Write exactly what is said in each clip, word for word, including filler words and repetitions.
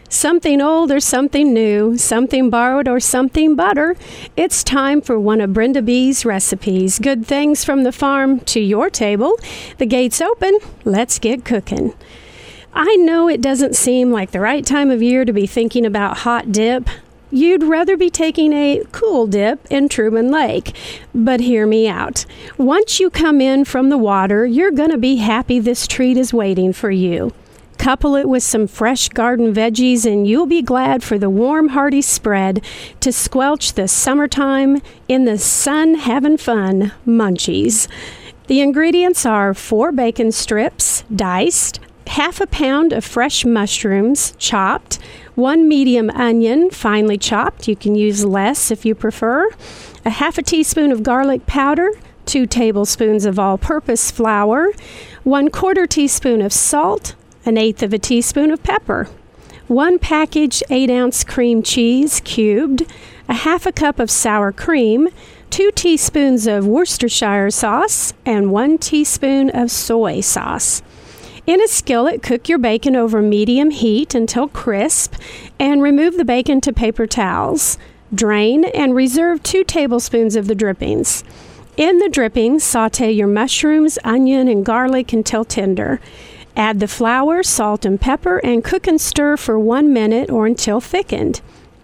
Something old or something new, something borrowed or something butter. It's time for one of Brenda B's recipes. Good things from the farm to your table. The gate's open. Let's get cooking. I know it doesn't seem like the right time of year to be thinking about hot dip. You'd rather be taking a cool dip in Truman Lake. But hear me out. Once you come in from the water, you're going to be happy this treat is waiting for you. Couple it with some fresh garden veggies and you'll be glad for the warm, hearty spread to squelch the summertime in the sun having fun munchies. The ingredients are four bacon strips, diced, half a pound of fresh mushrooms, chopped, one medium onion, finely chopped. You can use less if you prefer, a half a teaspoon of garlic powder, two tablespoons of all-purpose flour, one quarter teaspoon of salt, an eighth of a teaspoon of pepper, one package eight-ounce cream cheese cubed, a half a cup of sour cream, two teaspoons of Worcestershire sauce, and one teaspoon of soy sauce. In a skillet, cook your bacon over medium heat until crisp and remove the bacon to paper towels. Drain and reserve two tablespoons of the drippings. In the drippings, saute your mushrooms, onion, and garlic until tender. Add the flour, salt, and pepper and cook and stir for one minute or until thickened.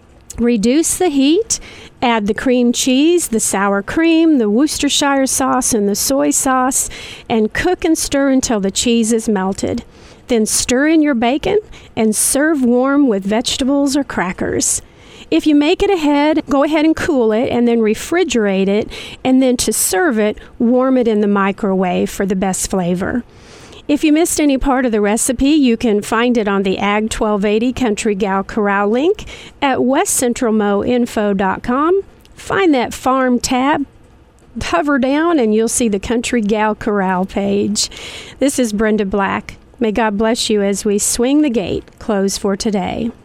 Reduce the heat, add the cream cheese, the sour cream, the Worcestershire sauce, and the soy sauce, and cook and stir until the cheese is melted. Then stir in your bacon and serve warm with vegetables or crackers. If you make it ahead, go ahead and cool it and then refrigerate it, and then to serve it, warm it in the microwave for the best flavor. If you missed any part of the recipe, you can find it on the Ag twelve eighty Country Gal Corral link at west central mo info dot com. Find that farm tab, hover down, and you'll see the Country Gal Corral page. This is Brenda Black. May God bless you as we swing the gate closed for today.